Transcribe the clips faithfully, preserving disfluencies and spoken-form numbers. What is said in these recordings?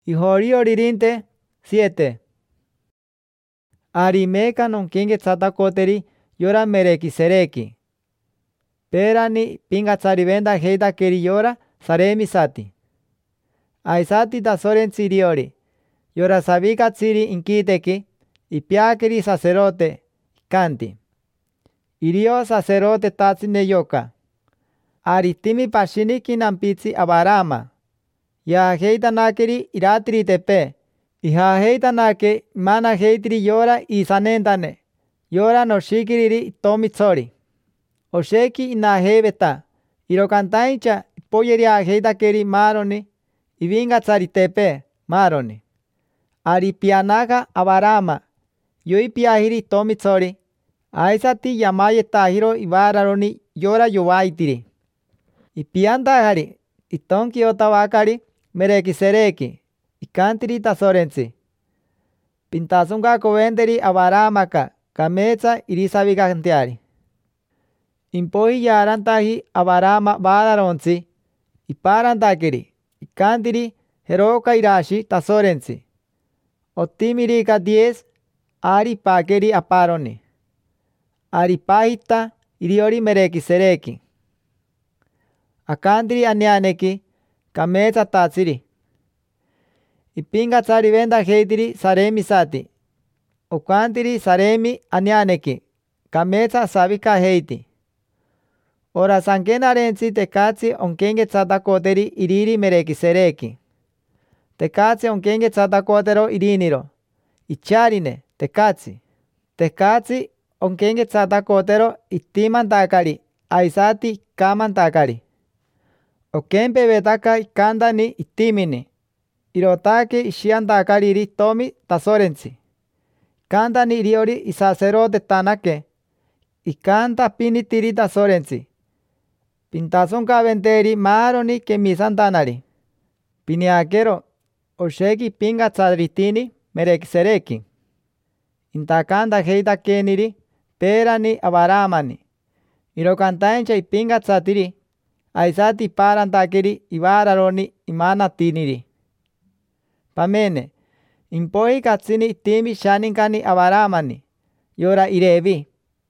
Ijorio ririnte siete. Arimeka non kinge tsatakoteri yora merekisereki. Perani pinga tsarivenda heita keri yora saremi sati. Aisati tasoren tsiriori. Yora sabika tsiri inkiteki. Ipiakeri sacerdote kanti. Irio sacerdote tatsine yoka. Aritimi pashiniki nampitsi abarama. Ya heita nakeri iratiri tepe. Iha heita nake mana heitiri yora isanentane. Yora no shikiriri tomitsori. Osheki ina hebeta. Irokantaincha poyeria heita keri maroni. Ivinga tsari tepe maroni. Aripianaga abarama. Yoi piahiri tomitsori. Aisati yamaye tahiro ibararoni yora yowaitiri. Ipiantagari itonki otawakari merekisereki. Ikantiri tasorensi. Pintasunga kovenderi abaramaka. Kametsa irisavikantiari. Impohi yarantahi abarama badaronsi. Iparantakiri. Ikantiri heroka irashi tasorensi. Otimirika diez. Ari pakeri aparoni. Ari pahita iriori merekisereki. Akantiri anianeki. Kametsa tatsiri. Ipinga tsari venda heitiri saremi sati. Okantiri saremi anianeki. Kametsa savika heiti. Ora sankenarensi tekatsi onkenge tsatakoteri iriri merekisereki. Tekatsi onkenge tsatakotero iriniro. Icharine tekatsi. Tekatsi onkenge tsatakotero itimantakari. Aisati kamantakari. Okempe betaka ikandani itimini. Irotake ishiantakari iri tomi tasorensi. Kandani iriori isacerote tanake. Ikanta pinitiri tasorensi. Pintasonka venteri maroni kemisantanari. Piniakero. Osheki pinga tsaritini merekisereki. Intakanda heita keniri. Perani abaramani. Irokantaincha ipinga tsatiri. Aisati parantakiri ibararoni imanatiniri. Pamene. Impohi katsini itimi shaninkani abaramani. Yora irevi.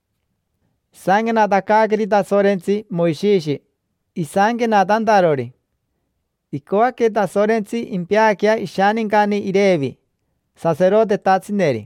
Sange natakakiri tasorensi moishishi. Isange natantarori. Ikoake tasorensi impiakia ishaninkani irevi. Sacerdote tatsineri.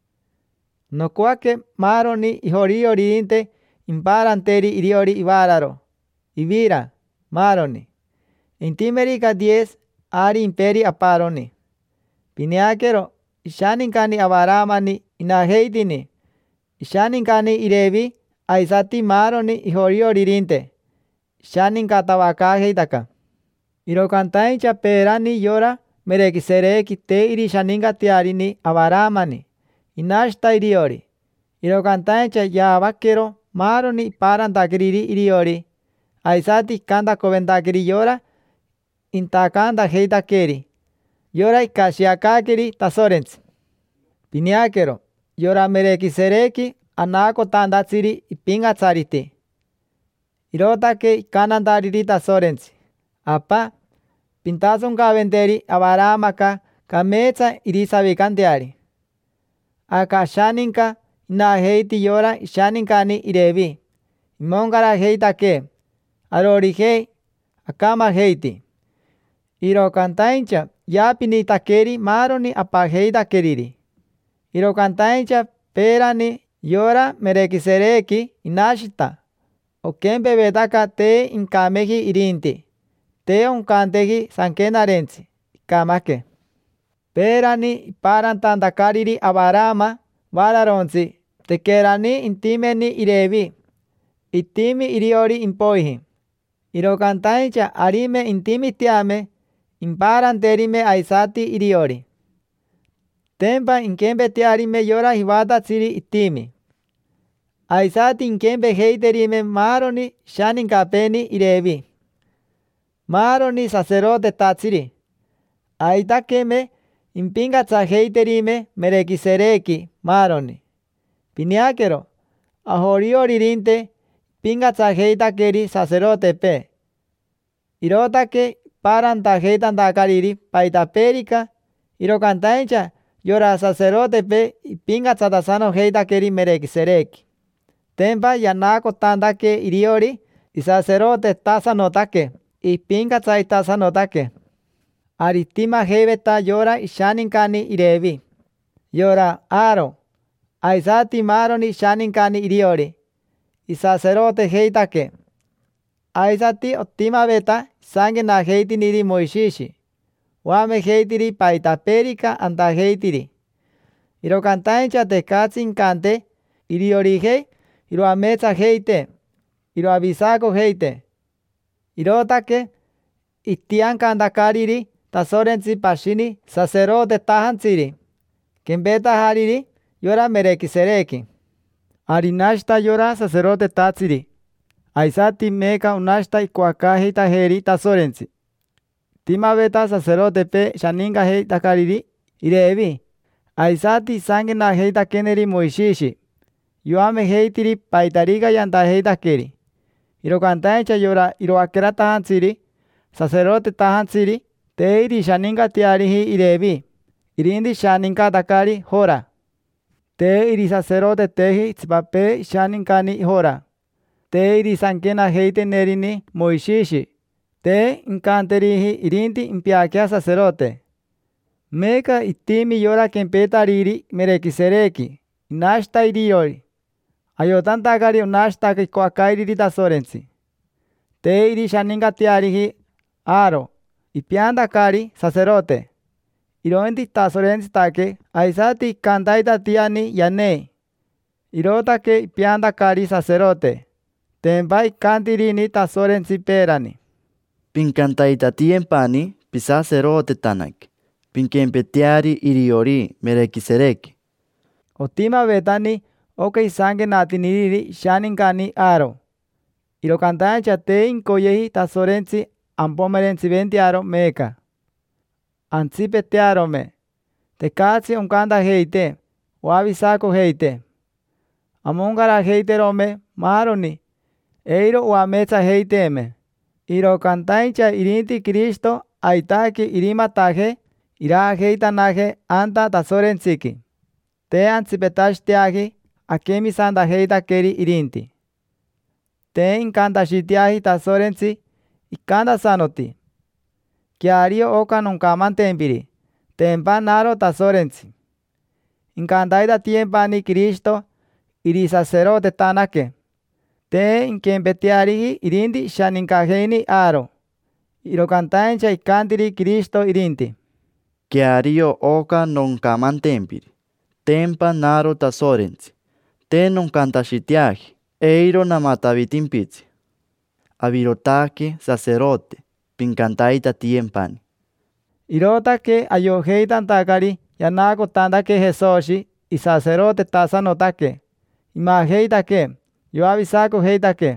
Nokuake maroni ijorio ririnte imparanteri iriori ibararo. Ivira maroni. Intimerika diez ari imperi aparoni. Piniakero ishaninkani abaramani inaheitini. Ishaninkani irevi aisati maroni ijorio ririnte. Shaninka tabaka heitaka. Irokantaincha perani yora merekisereki te iri shaninka tiarini abaramani. Inashta iriori. Irokantaincha yabakero maroni parantakiriri iriori. Aisati kanda koventakiri yora. Intakanda heitakeri. Yora ikashiakakiri tasorensi. Piniakero. Yora merekisereki anako tandatsiri ipinga tsariti. Irotake ikanantariri tasorensi. Apa. Pintasonka venteri abaramaka kametsa irisavikantiari. Aka shaninka ina heiti yora ishaninkani irevi. Imongara heitake. Arorihei akama heiti. Irokantaincha yapinitakeri maroni apaheitakeri. Irokantaincha perani yora merekisereki inashita. Okempe betaka te inkamehi irinti. Te onkantehi sankenarensi. Ikamake. Perani parantantakariri abarama bararonsi. Tekerani intimeni irevi. Itimi iriori impoihi. Irokantaincha arime intimitiame. Imparanterime aisati iriori. Tempa inkempe tiarime yora hivata tsiri itimi. Aisati inkempe heiterime maroni shaninkapeni irevi. Maroni sacerdote tatsiri. Aitakeme impinga tsaheiterime merekisereki maroni. Piniakero. Ajorio ririnte pinga tsaheitakeri sacerdote pe. Irotake parantajeitantakariri paitaperika Iro cantaincha, yora sacerdote pe ipinga tzatasano heita keri Melquisedec. Tempa yanako tandake iriori, y sacerdote tasanotake, ipinga tzaitasanotake. Aristima hebeta yora ishaninkani irevi. Yora aro, aisati maroni shaninkani iriori, y sacerdote heitake. Aisati otima beta sangue na heiti niri moishishi. Wame heitiri paita perica anta heitiri. Iro cantaincha te katsin kante, iri orige, iro ametsa heite, iro abisaco heite. Iro take, itian kandakariri, tasorensi pashini, sacerdote tahansiri. Kembeta hariri, yora Melquisedec. Arinashta yora sacerdote tatsiri. Aisati meka unashta ikuaka heita heri tasorensi. Tima beta sacerdote pe shaninga heita kariri, irevi. Aisati sangue na heita keneri moishishi. Yoame heitiri paitariga yanta heita keri. Iro cantaincha yora iro akera tahansiri, sacerdote tahansiri, te iri shaninga tiarihi irevi. Irindi shaninga takari hora. Te iri sacerdote tehi tzpape shaninkani hora. Te iri sankena heite nerini moishishi. Te incanterihi irindi impiakia sacerdote. Meka itimi yora kempeta riri Melquisedec. Nashta iriori. Ayotanta kari unashta kikoakairiri tasorensi. Te iri shaninga tiarihi aro. Ipianda kari sacerdote. Irointi tasorensi take aisati kantaita tiani yane. Irotake ipianda kari sacerdote. Tempa ikantirini tasorensi perani. Pincantaita tiempani pisacerote tanak. Pinkempetiari iriori Melquisedec. Otima betani oke sangue natiniriri shaninkani aro. Iro cantaincha te inkoyehi tasorensi ampomerensi venti aro meka. Ansipe aro me. Te katsi unkanda heite. Wabisaco heite. Amongara heite rome maroni. Eiro uametsa heite me. Iro cantaincha irinti Cristo aitaki irima taje, ira heita naje anta tasorensiki. Te ansipetashtiahi akemi santa heita keri irinti. Te inkanta shitiahi tasorensi ikanda sanoti. Kiario oka nuncaman tempiri, tempa naro tasorensi. Incantaita tiempani Cristo iri sacerdote tanake. Te inkempetiarihi irindi shaninkaheni aro. Iro cantaincha ikantiri Cristo irinti. Kiario oka nuncaman tempiri. Tempa naro tasorensi. Te nuncantashitiahi. Eiro namatavitimpitsi. Avirotaki sacerdote. Pincantaita tiempani. Irotake ayoheitan takari yanako tandake Jesoshi y sacerdote tasanotake. Imaheitake. Yo avisaco heitake.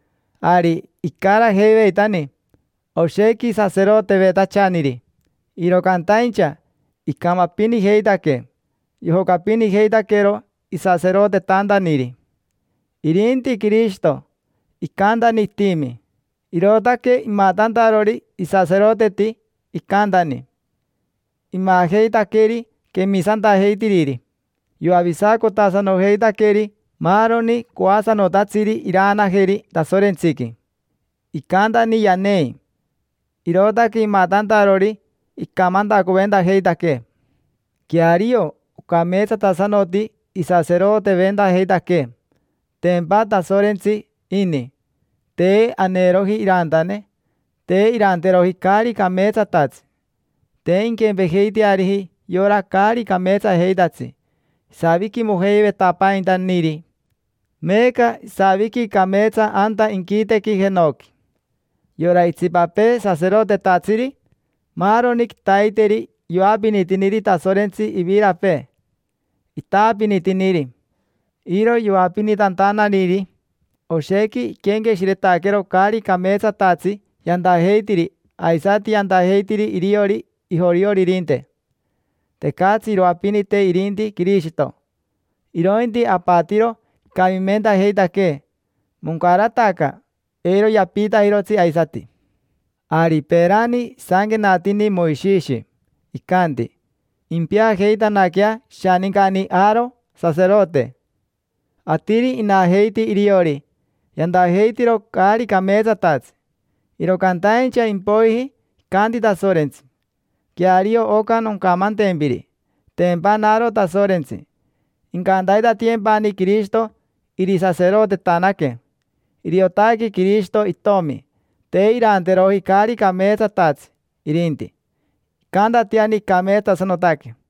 Ari ikara heiveitani. Osheki sacerdote beta chaniri. Iro cantaincha. Ikamapini heitake. Ihokapini heitakero y sacerdote tandaniri. Irinti Cristo. Ikandani timi. Irotake imatantarori y sacerdote ti ikandani. Imaheitakeri que mi santa heitiriri. Yo avisaco tasano heitakeri. Maroni kuasa no tatsiri irana heri tasorensiki. Ikandani yanei. Irotaki imatantarori ikamanta kubenda heitake. Kiario ukamesa tasanoti y sacerdote venda heitake. Tempa tasorensi ini. Te anerohi irandane. Te iranterohi kari kamesa tatsi. Te inkempeheitiarihi yora kari kamesa heitatsi. Sabiki muheive tapaintan niri. Meka sabiki kamesa anta inkiteki henoki. Yora itzipape sacerdote tatsiri. Maronik taiteri yoapinitiniri tasorensi ibirape. Itapinitiniri. Iro yoapinitantana niri. Osheki kenge shiretakero kari kamesa tatsi yanda heitiri. Aisati yanda heitiri iriori ihoriori rinte. Tekatsi iroapinite irinti Cristo. Irointi apatiro kamimenta heitake. Munkarataka. Ero yapita hirotsi aisati. Ari perani sangue natini moishishi. Ikanti. impia heita nakia shaninkani aro sacerdote. Atiri ina heiti iriori, yanda heitiro kari kameza tats. Iro kantaincha impoihi kanti tasorensi. Kiario okan onkamantempiri, tempanaro tasorensi. Inkantaita tiempani Cristo, iri sacerdote tanake. Iriotaki Cristo itomi, te iranterohi kari kameza tats, irinti. Kanda tiani kameza sanotake.